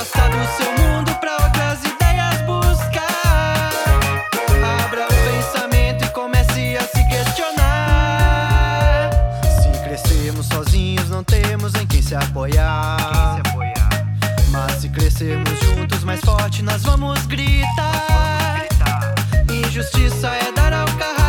afasta do seu mundo pra outras ideias buscar. Abra o pensamento e comece a se questionar. Se crescermos sozinhos não temos em quem se apoiar, mas se crescermos juntos mais forte nós vamos gritar. Injustiça é dar ao carrasco